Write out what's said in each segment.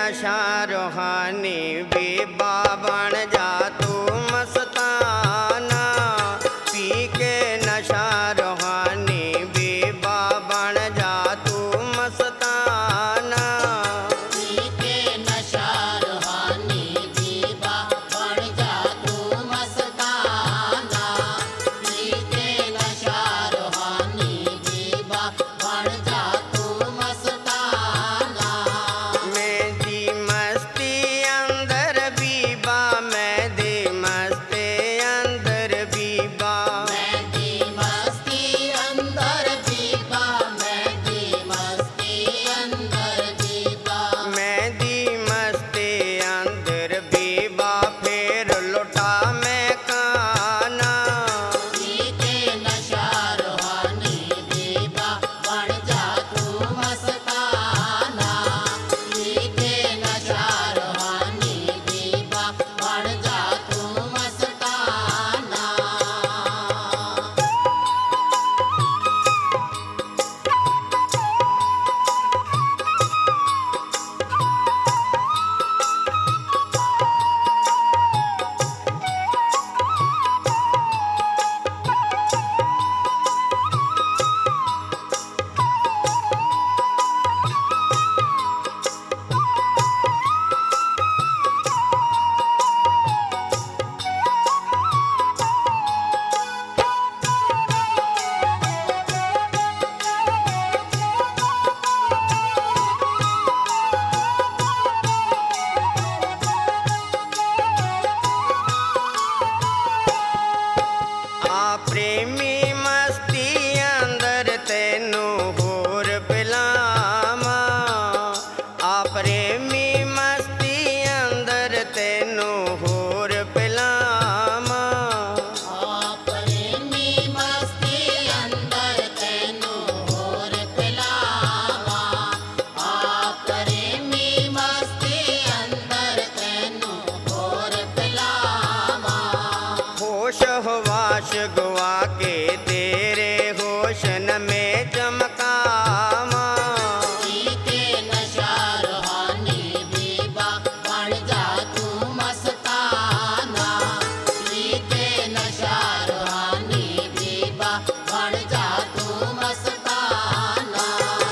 नशा रूहानी बीबा बन जा तू मस्ताना। पी के नशा रूहानी बीबा बन जा तू मस्ताना। पी के नशा रूहानी बीबा बन जा तू मस्ताना। पी के नशा रूहानी बीबा बन जा तू मस्ताना। मेरी मस्ती अंदर बीबा, मेरी मस्ती अंदर बीबा। मेरी मस्ती अंदर बीबा, मेरी मस्ती अंदर बीबा। मेरी मस्ती अंदर बीबा, फिर लुटा मैं खाना। पी के नशा रूहानी बीबा बन जा तू मस्ताना। पी के नशा रूहानी बीबा बन जा तू मस्ताना। आ प्रेमी मस्ती अंदर तेनू होर पिलावा। आ प्रेमी मस्ती अंदर तेनू होर पिलावा। प्रेमी मस्ती अंदर तेनू होर पिलावा। प्रेमी मस्ती अंदर तेनू होर पिलावा। होश हवाश गवा के तेरे होशन में चमकावा। पी के नशा रूहानी बीबा बन जा तू मस्ताना। पी के नशा रूहानी बीबा बन जा तू मस्ताना।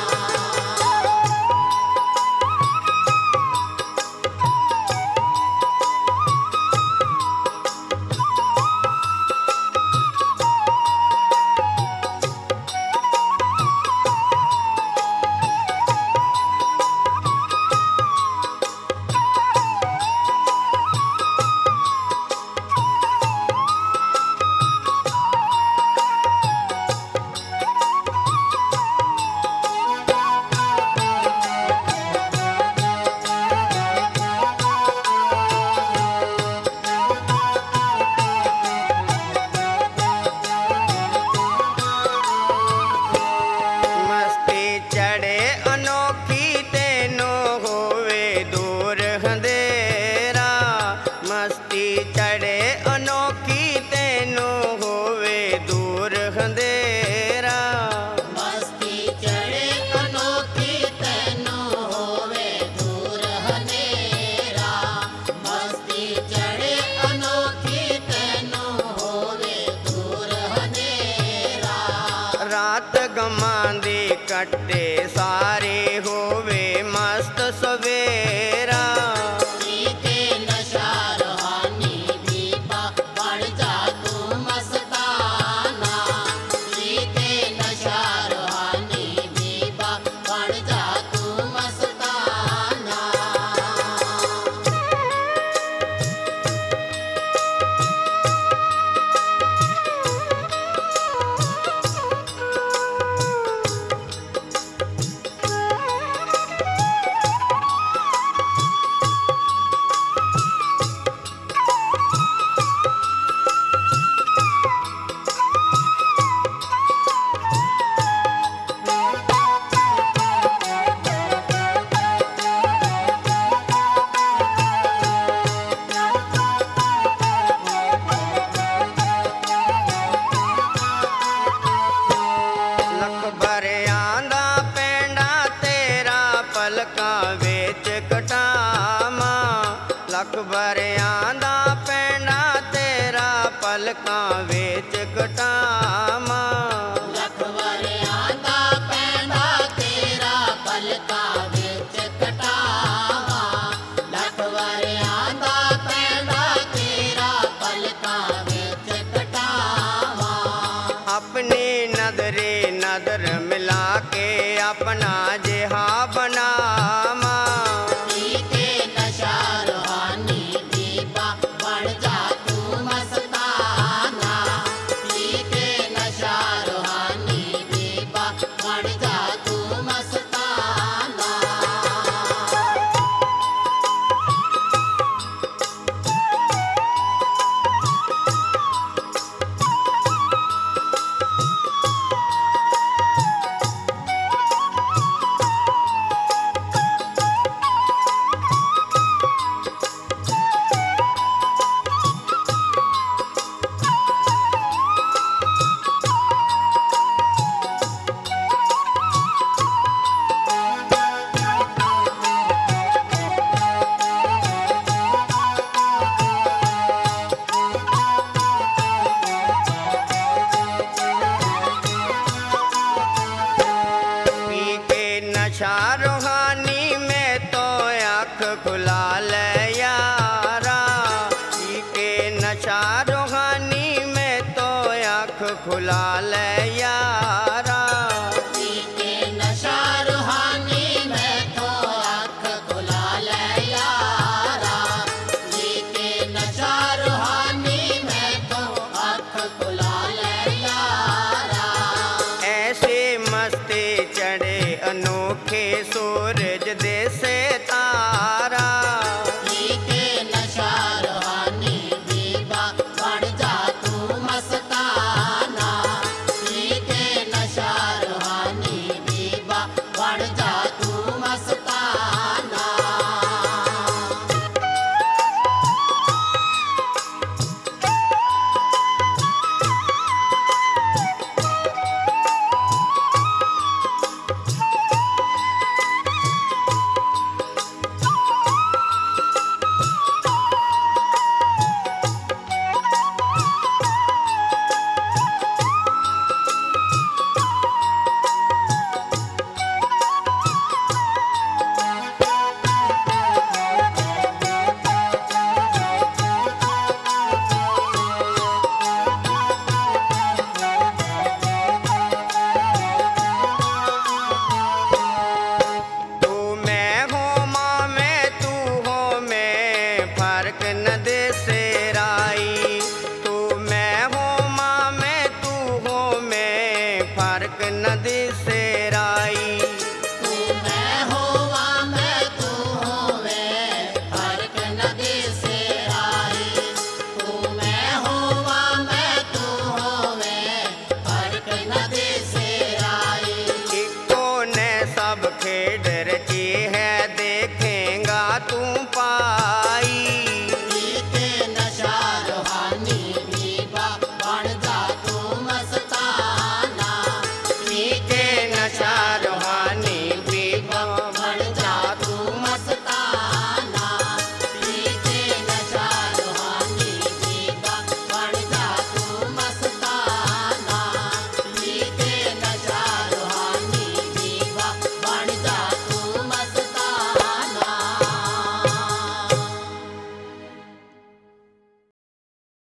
मस्ती चढ़े अनोखी तेनू होवे दूर अंधेरा। मस्ती चढ़े अनोखी तेनू होवे दूर अंधेरा। मस्ती चढ़े अनोखी तेनू होवे दूर हनेरा। मस्ती चढ़े अनोखी तेनू होवे दूर हनेरा। रात गमांदी कट्टे सारे होवे मस्त सवेरा। पी के नशा रूहानी बीबा बन जा तू मस्ताना। पी के नशा रूहानी बीबा बन जा तू मस्ताना। पलकां विच कटावां। लखवरियां दा पैंदा तेरा पलकां विच कटावां। लखवरियां दा पैंदा तेरा पलकां विच कटावां। अपनी नजरे नजर मिला के अपना जिहा बनावा। पी के नशा रूहानी बीबा बन जा तू मस्ताना। पी के नशा रूहानी बीबा बन जा तू मस्ताना। पी के नशा रूहानी में तो आँख खुला ले यारा। पी के नशा रूहानी में तो आँख खुला ले यारा। पी के नशा रूहानी में तो आँख खुला ले यारा। पी के नशा रूहानी में तो आँख खुला ले यारा। ऐसे मस्ती चढ़े अनोखे सूरज दे से तारा। पी के नशा रूहानी बीबा बन जा तू मस्ताना। पी के नशा रूहानी बीबा बन जा तू मस्ताना। तू मैं हो माँ में तू हो मैं फर्क न दे से राई। तू मैं हो माँ में तू हो मैं फर्क न दे से